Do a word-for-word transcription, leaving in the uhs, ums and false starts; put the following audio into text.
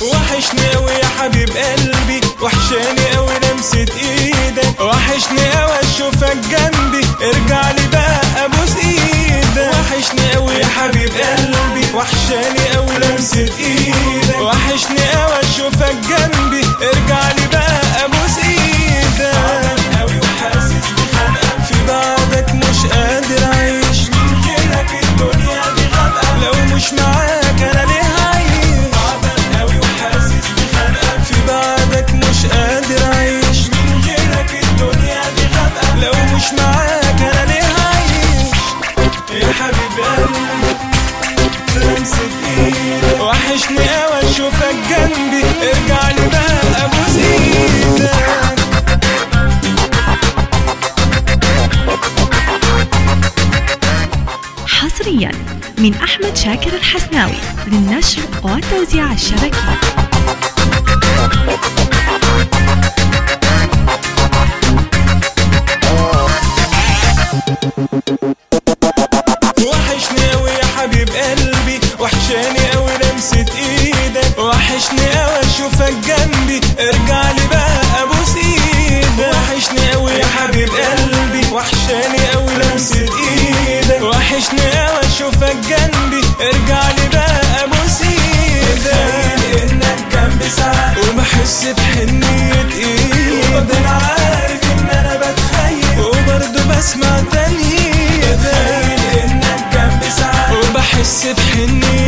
وحشني قوي يا حبيب قلبي، وحشاني قوي لمسة ايدك، وحشني قوي اشوفك جنبي، ارجع لي بقى ابوس ايدك. وحشني قوي يا حبيب قلبي، وحشاني قوي لمسة ايدك، وحشني قوي اشوفك جنبي، ارجع لي بقى ابوس ايدك. تعبان قوي وحاسس بخنقة، في بعدك مش قادر اعيش، من غيرك الدنيا دي غامقة، لو مش معاك انا ليه عايش. تعبان قوي وحاسس بخنقة، في بعدك مش قادر اعيش، من غيرك الدنيا دي غامقة، لو مش معاك انا ليه عايش. يا حبيب قلبي لمسة ايدك، وحشني قوي اشوفك جنبي، ارجع لي بقى ابوس ايدك. حصريا من أحمد شاكر الحسناوي للنشر والتوزيع الشبكي. وحشني قوي يا حبيب قلبي، وحشاني قوي لمسة ايدك، وحشني قوي اشوفك جنبي، ارجع لي بقى ابوس ايدك. وحشني قوي يا حبيب قلبي، وحشاني قوي لمسة ايدك، وحشني قوي اشوفك جنبي، ارجع لي بقى ابوس ايدك. تخيل انك جنبي ساعات وبحس بحنية ايدك، وبفضل عارف ان انا بتخيل وبرضه بسمع تاني. تخيل انك جنبي ساعات وبحس بحنية